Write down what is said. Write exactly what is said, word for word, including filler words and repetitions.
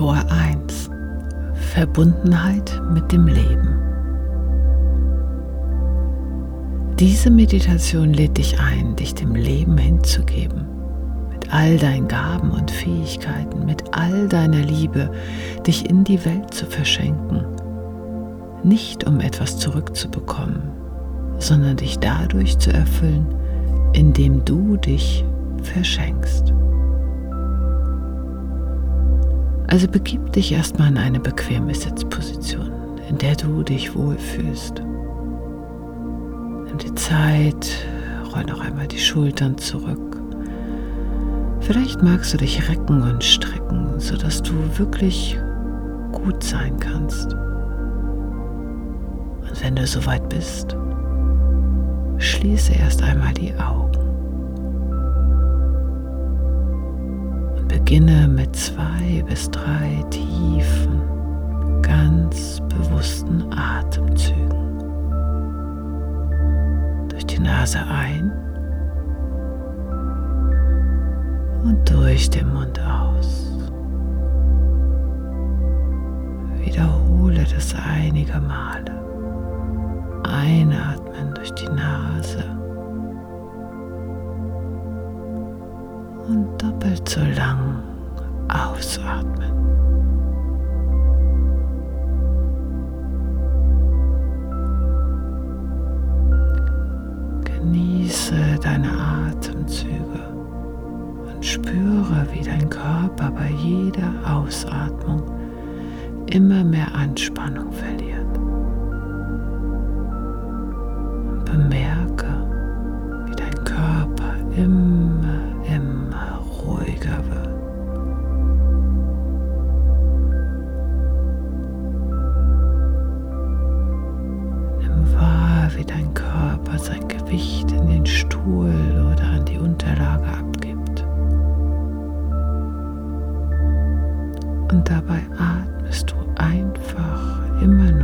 Tor eins. Verbundenheit mit dem Leben. Diese Meditation lädt dich ein, dich dem Leben hinzugeben. Mit all deinen Gaben und Fähigkeiten, mit all deiner Liebe, dich in die Welt zu verschenken. Nicht um etwas zurückzubekommen, sondern dich dadurch zu erfüllen, indem du dich verschenkst. Also begib dich erstmal in eine bequeme Sitzposition, in der du dich wohlfühlst. Nimm die Zeit, roll noch einmal die Schultern zurück. Vielleicht magst du dich recken und strecken, sodass du wirklich gut sein kannst. Und wenn du soweit bist, schließe erst einmal die Augen. Beginne mit zwei bis drei tiefen, ganz bewussten Atemzügen. Durch die Nase ein und durch den Mund aus. Wiederhole das einige Male. Einatmen durch die Nase. Und doppelt so lang ausatmen. Genieße deine Atemzüge und spüre, wie dein Körper bei jeder Ausatmung immer mehr Anspannung verliert. Und bemerke, wie dein Körper immer immer ruhiger wird. Nimm wahr, wie dein Körper sein Gewicht in den Stuhl oder an die Unterlage abgibt. Und dabei atmest du einfach immer